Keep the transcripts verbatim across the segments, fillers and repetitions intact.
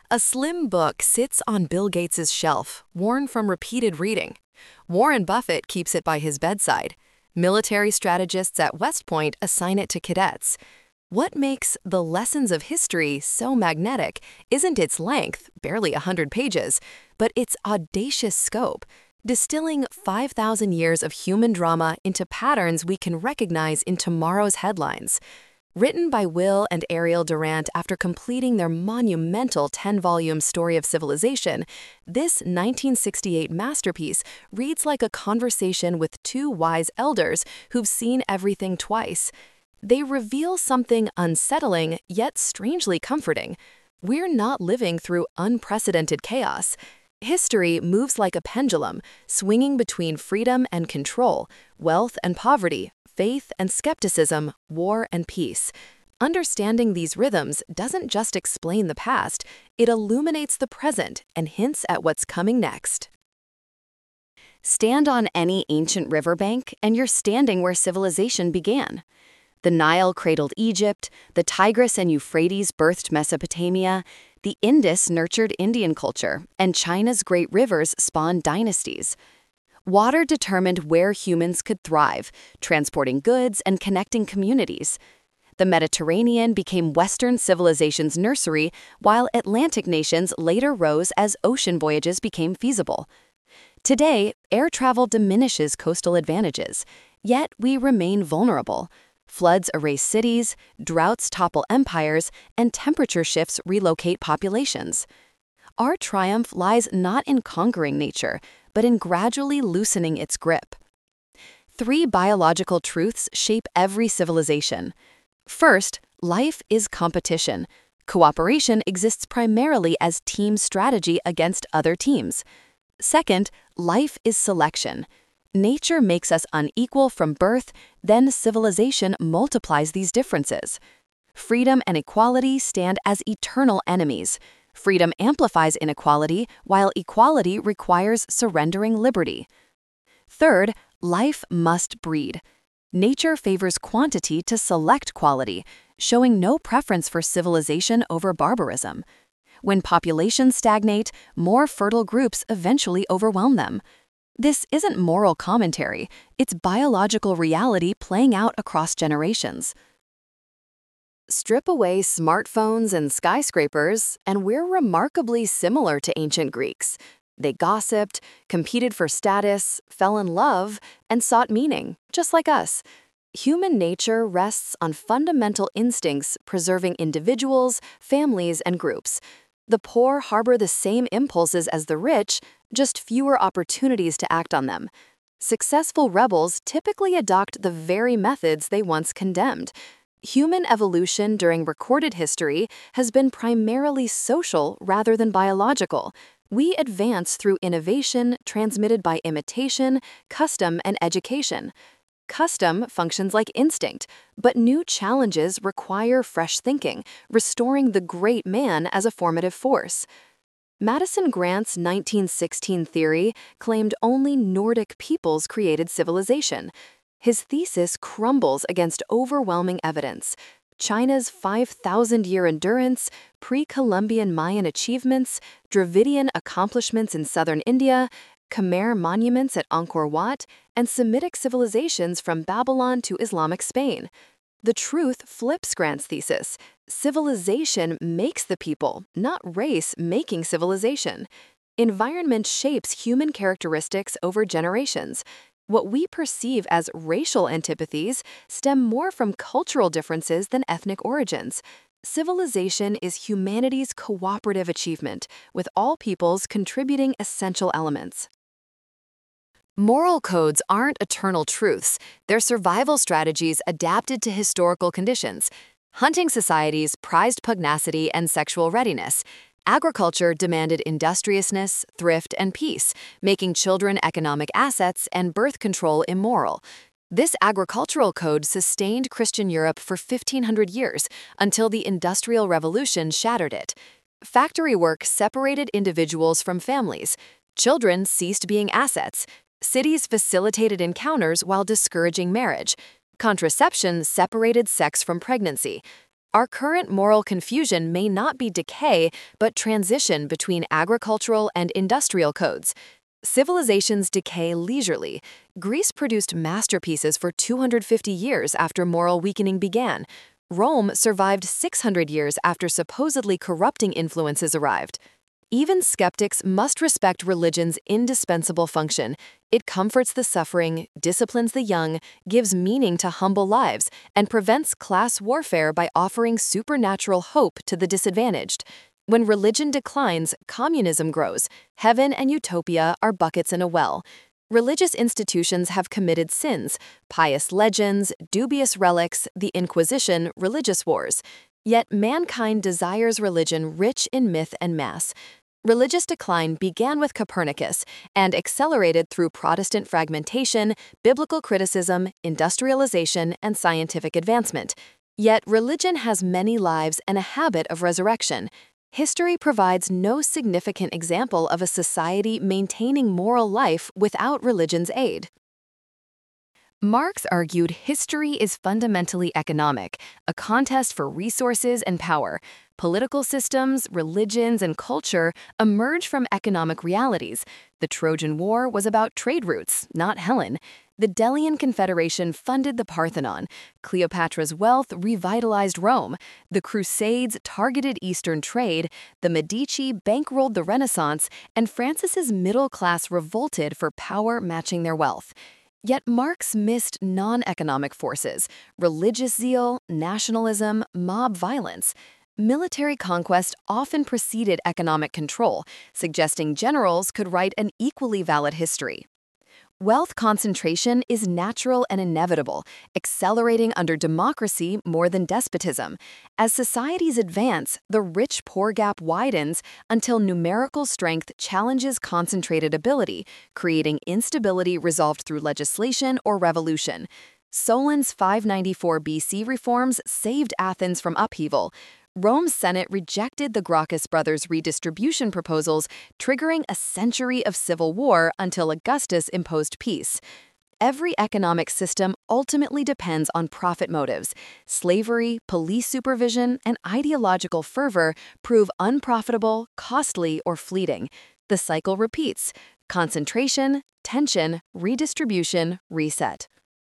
A slim book sits on Bill Gates's shelf, worn from repeated reading. Warren Buffett keeps it by his bedside. Military strategists at West Point assign it to cadets. What makes The Lessons of History so magnetic isn't its length, barely a hundred pages, but its audacious scope, distilling five thousand years of human drama into patterns we can recognize in tomorrow's headlines. Written by Will and Ariel Durant after completing their monumental ten-volume Story of Civilization, this nineteen sixty-eight masterpiece reads like a conversation with two wise elders who've seen everything twice. They reveal something unsettling yet strangely comforting. We're not living through unprecedented chaos. History moves like a pendulum, swinging between freedom and control, wealth and poverty, faith and skepticism, war and peace. Understanding these rhythms doesn't just explain the past, it illuminates the present and hints at what's coming next. Stand on any ancient riverbank, and you're standing where civilization began. The Nile cradled Egypt, the Tigris and Euphrates birthed Mesopotamia, the Indus nurtured Indian culture, and China's great rivers spawned dynasties. Water determined where humans could thrive, transporting goods and connecting communities. The Mediterranean became Western civilization's nursery, while Atlantic nations later rose as ocean voyages became feasible. Today, air travel diminishes coastal advantages, yet we remain vulnerable. Floods erase cities, droughts topple empires, and temperature shifts relocate populations. Our triumph lies not in conquering nature, but in gradually loosening its grip. Three biological truths shape every civilization. First, life is competition. Cooperation exists primarily as team strategy against other teams. Second, life is selection. Nature makes us unequal from birth, then civilization multiplies these differences. Freedom and equality stand as eternal enemies. Freedom amplifies inequality, while equality requires surrendering liberty. Third, life must breed. Nature favors quantity to select quality, showing no preference for civilization over barbarism. When populations stagnate, more fertile groups eventually overwhelm them. This isn't moral commentary, it's biological reality playing out across generations. Strip away smartphones and skyscrapers, and we're remarkably similar to ancient Greeks. They gossiped, competed for status, fell in love, and sought meaning, just like us. Human nature rests on fundamental instincts preserving individuals, families, and groups. The poor harbor the same impulses as the rich, just fewer opportunities to act on them. Successful rebels typically adopt the very methods they once condemned. Human evolution during recorded history has been primarily social rather than biological. We advance through innovation transmitted by imitation, custom, and education. Custom functions like instinct, but new challenges require fresh thinking, restoring the great man as a formative force. Madison Grant's nineteen sixteen theory claimed only Nordic peoples created civilization. His thesis crumbles against overwhelming evidence. China's five thousand year endurance, pre-Columbian Mayan achievements, Dravidian accomplishments in southern India, Khmer monuments at Angkor Wat, and Semitic civilizations from Babylon to Islamic Spain. The truth flips Grant's thesis. Civilization makes the people, not race making civilization. Environment shapes human characteristics over generations. What we perceive as racial antipathies stem more from cultural differences than ethnic origins. Civilization is humanity's cooperative achievement, with all peoples contributing essential elements. Moral codes aren't eternal truths, they're survival strategies adapted to historical conditions. Hunting societies prized pugnacity and sexual readiness. Agriculture demanded industriousness, thrift, and peace, making children economic assets and birth control immoral. This agricultural code sustained Christian Europe for fifteen hundred years until the Industrial Revolution shattered it. Factory work separated individuals from families. Children ceased being assets. Cities facilitated encounters while discouraging marriage. Contraception separated sex from pregnancy. Our current moral confusion may not be decay, but transition between agricultural and industrial codes. Civilizations decay leisurely. Greece produced masterpieces for two hundred fifty years after moral weakening began. Rome survived six hundred years after supposedly corrupting influences arrived. Even skeptics must respect religion's indispensable function. It comforts the suffering, disciplines the young, gives meaning to humble lives, and prevents class warfare by offering supernatural hope to the disadvantaged. When religion declines, communism grows. Heaven and utopia are buckets in a well. Religious institutions have committed sins, pious legends, dubious relics, the Inquisition, religious wars. Yet mankind desires religion rich in myth and mass. Religious decline began with Copernicus and accelerated through Protestant fragmentation, biblical criticism, industrialization, and scientific advancement. Yet religion has many lives and a habit of resurrection. History provides no significant example of a society maintaining moral life without religion's aid. Marx argued history is fundamentally economic, a contest for resources and power. Political systems, religions, and culture emerge from economic realities. The Trojan War was about trade routes, not Helen. The Delian Confederation funded the Parthenon. Cleopatra's wealth revitalized Rome. The Crusades targeted Eastern trade. The Medici bankrolled the Renaissance, and Francis's middle class revolted for power matching their wealth. Yet Marx missed non-economic forces: religious zeal, nationalism, mob violence. Military conquest often preceded economic control, suggesting generals could write an equally valid history. Wealth concentration is natural and inevitable, accelerating under democracy more than despotism. As societies advance, the rich-poor gap widens until numerical strength challenges concentrated ability, creating instability resolved through legislation or revolution. Solon's five ninety-four B C reforms saved Athens from upheaval. Rome's Senate rejected the Gracchus brothers' redistribution proposals, triggering a century of civil war until Augustus imposed peace. Every economic system ultimately depends on profit motives. Slavery, police supervision, and ideological fervor prove unprofitable, costly, or fleeting. The cycle repeats: concentration, tension, redistribution, reset.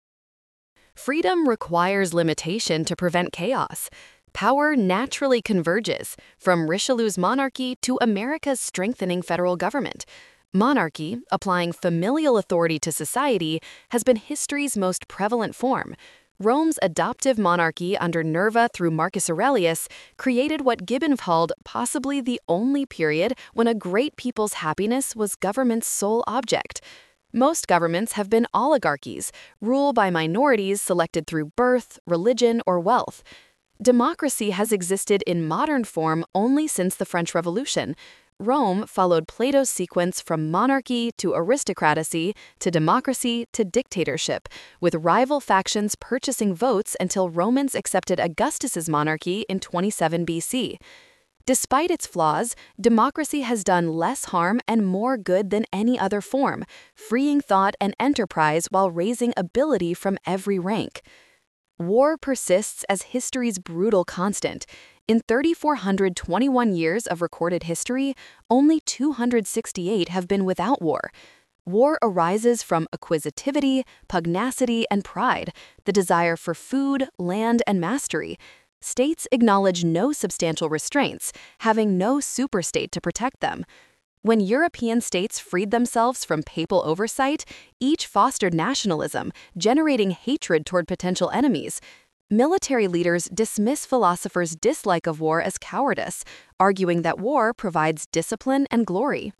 Freedom requires limitation to prevent chaos. Power naturally converges, from Richelieu's monarchy to America's strengthening federal government. Monarchy, applying familial authority to society, has been history's most prevalent form. Rome's adoptive monarchy under Nerva through Marcus Aurelius created what Gibbon called possibly the only period when a great people's happiness was government's sole object. Most governments have been oligarchies, ruled by minorities selected through birth, religion, or wealth. Democracy has existed in modern form only since the French Revolution. Rome followed Plato's sequence from monarchy to aristocracy to democracy to dictatorship, with rival factions purchasing votes until Romans accepted Augustus's monarchy in twenty-seven B C. Despite its flaws, democracy has done less harm and more good than any other form, freeing thought and enterprise while raising ability from every rank. War persists as history's brutal constant. In three thousand four hundred twenty-one years of recorded history, only two hundred sixty-eight have been without war. War arises from acquisitivity, pugnacity, and pride, the desire for food, land, and mastery. States acknowledge no substantial restraints, having no superstate to protect them. When European states freed themselves from papal oversight, each fostered nationalism, generating hatred toward potential enemies. Military leaders dismiss philosophers' dislike of war as cowardice, arguing that war provides discipline and glory.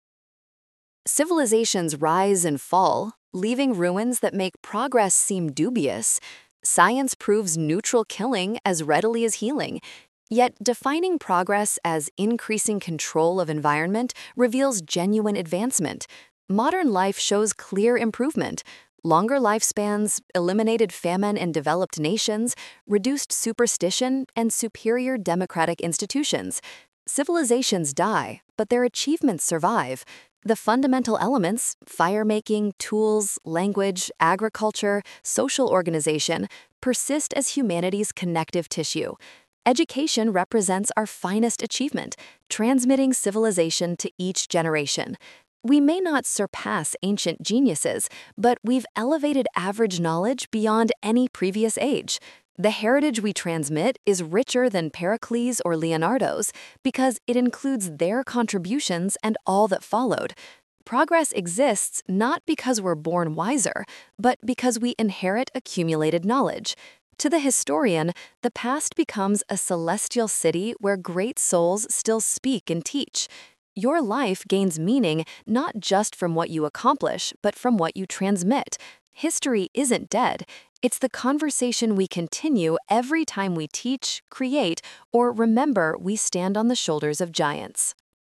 Civilizations rise and fall, leaving ruins that make progress seem dubious. Science proves neutral killing as readily as healing. Yet defining progress as increasing control of environment reveals genuine advancement. Modern life shows clear improvement. Longer lifespans, eliminated famine in developed nations, reduced superstition, and superior democratic institutions. Civilizations die, but their achievements survive. The fundamental elements, fire-making, tools, language, agriculture, social organization, persist as humanity's connective tissue. Education represents our finest achievement, transmitting civilization to each generation. We may not surpass ancient geniuses, but we've elevated average knowledge beyond any previous age. The heritage we transmit is richer than Pericles or Leonardo's because it includes their contributions and all that followed. Progress exists not because we're born wiser, but because we inherit accumulated knowledge. To the historian, the past becomes a celestial city where great souls still speak and teach. Your life gains meaning not just from what you accomplish, but from what you transmit. History isn't dead. It's the conversation we continue every time we teach, create, or remember we stand on the shoulders of giants.